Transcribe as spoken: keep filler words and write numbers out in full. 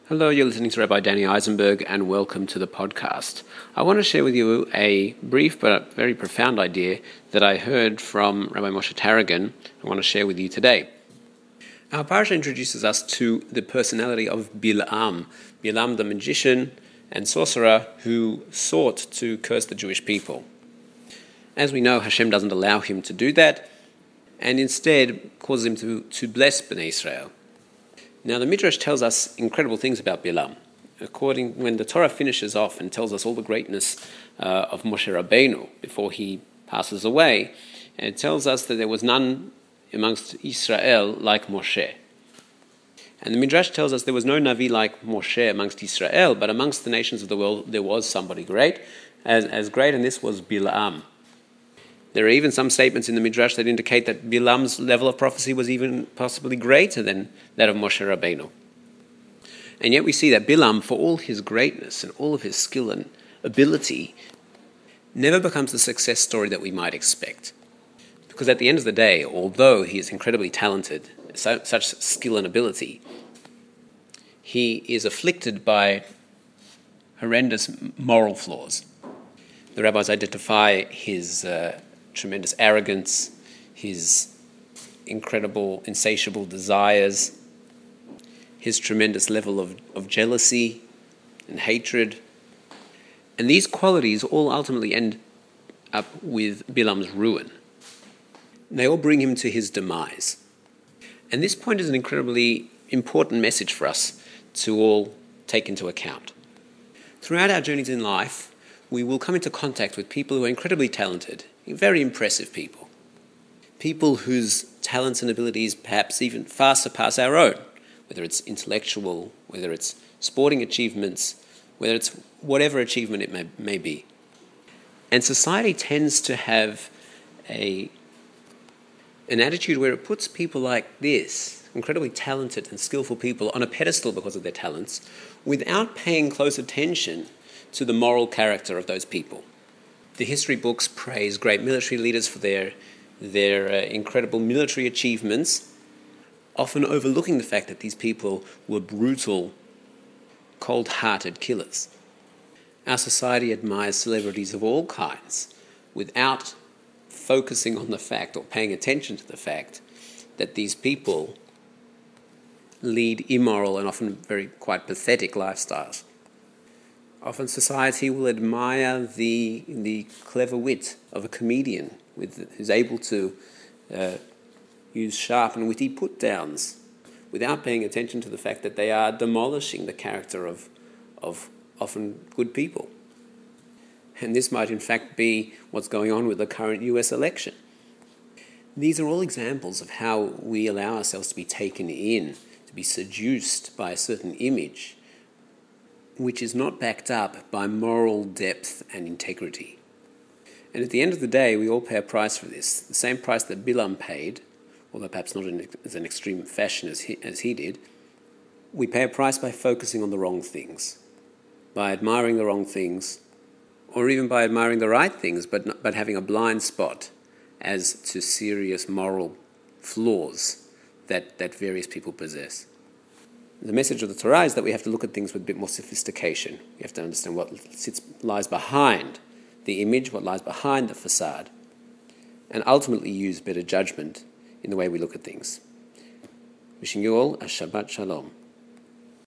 Hello, you're listening to Rabbi Danny Eisenberg, and welcome to the podcast. I want to share with you a brief but very profound idea that I heard from Rabbi Moshe Tarragon. I want to share with you today. Our parasha introduces us to the personality of Bilam, Bilam the magician and sorcerer who sought to curse the Jewish people. As we know, Hashem doesn't allow him to do that, and instead causes him to, to bless Bnei Israel. Now, the Midrash tells us incredible things about Bilam. According, when the Torah finishes off and tells us all the greatness uh, of Moshe Rabbeinu before he passes away, it tells us that there was none amongst Israel like Moshe. And the Midrash tells us there was no Navi like Moshe amongst Israel, but amongst the nations of the world there was somebody great, as, as great, and this was Bilam. There are even some statements in the Midrash that indicate that Bilam's level of prophecy was even possibly greater than that of Moshe Rabbeinu. And yet we see that Bilam, for all his greatness and all of his skill and ability, never becomes the success story that we might expect. Because at the end of the day, although he is incredibly talented, so, such skill and ability, he is afflicted by horrendous moral flaws. The rabbis identify his uh, tremendous arrogance, his incredible, insatiable desires, his tremendous level of, of jealousy and hatred. And these qualities all ultimately end up with Bilam's ruin. They all bring him to his demise. And this point is an incredibly important message for us to all take into account. Throughout our journeys in life, we will come into contact with people who are incredibly talented, very impressive people. People whose talents and abilities perhaps even far surpass our own, whether it's intellectual, whether it's sporting achievements, whether it's whatever achievement it may, may be. And society tends to have a an attitude where it puts people like this, incredibly talented and skillful people, on a pedestal because of their talents, without paying close attention to the moral character of those people. The history books praise great military leaders for their, their uh, incredible military achievements, often overlooking the fact that these people were brutal, cold-hearted killers. Our society admires celebrities of all kinds without focusing on the fact or paying attention to the fact that these people lead immoral and often very quite pathetic lifestyles. Often society will admire the the clever wit of a comedian with, who's able to uh, use sharp and witty put-downs without paying attention to the fact that they are demolishing the character of, of often good people. And this might in fact be what's going on with the current U S election. These are all examples of how we allow ourselves to be taken in, to be seduced by a certain image, which is not backed up by moral depth and integrity. And at the end of the day, we all pay a price for this, the same price that Bilam paid, although perhaps not in as an extreme fashion as he, as he did. We pay a price by focusing on the wrong things, by admiring the wrong things, or even by admiring the right things, but not, but having a blind spot as to serious moral flaws that, that various people possess. The message of the Torah is that we have to look at things with a bit more sophistication. We have to understand what sits, lies behind the image, what lies behind the facade, and ultimately use better judgment in the way we look at things. Wishing you all a Shabbat Shalom.